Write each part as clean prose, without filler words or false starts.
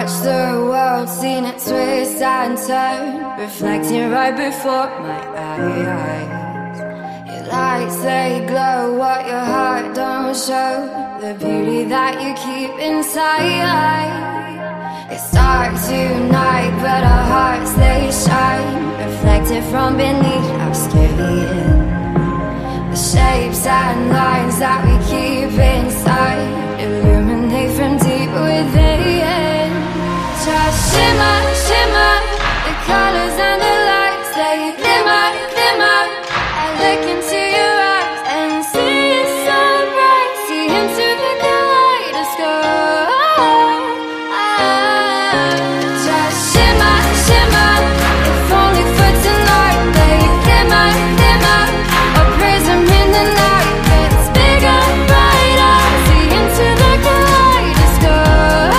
watched the world, seen it twist and turn, reflecting right before my eyes. Your lights, they glow what your heart don't show, the beauty that you keep inside. It's dark tonight, but our hearts, they shine, reflected from beneath our skin. The shapes and lines that we keep inside illuminate from deep within. Just shimmer, shimmer, the colors and the lights, they glimmer, glimmer. I look into your eyes and see it so bright, see into the kaleidoscope. Just shimmer, shimmer, if only for tonight, they glimmer, glimmer. A prism in the night gets bigger, brighter, see into the kaleidoscope.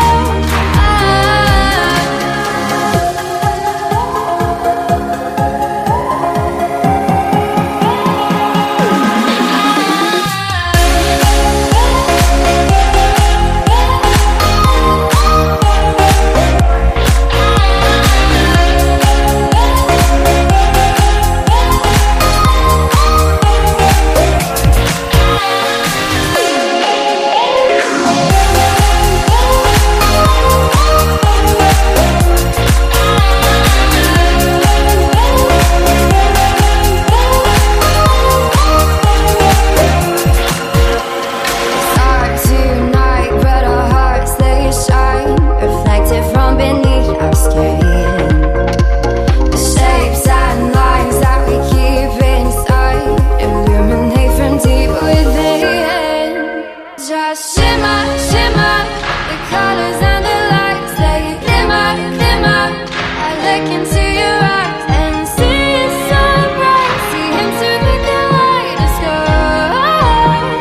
Just shimmer, shimmer, the colors and the lights, they glimmer, glimmer. I look into your eyes and see it so bright, see into the kaleidoscope.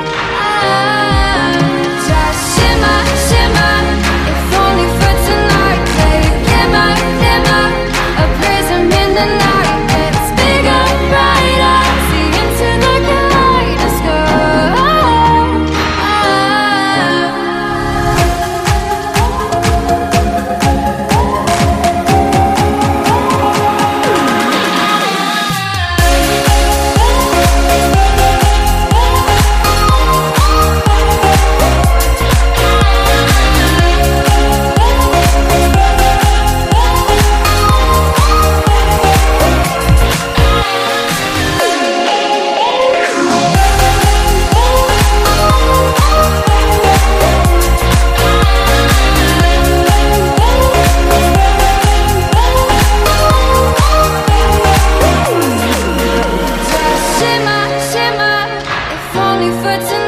Just shimmer, shimmer, if only for tonight, they glimmer, glimmer. A prism in the night gets bigger, brighter, see into the kaleidoscope. Shimmer, shimmer, if only for tonight.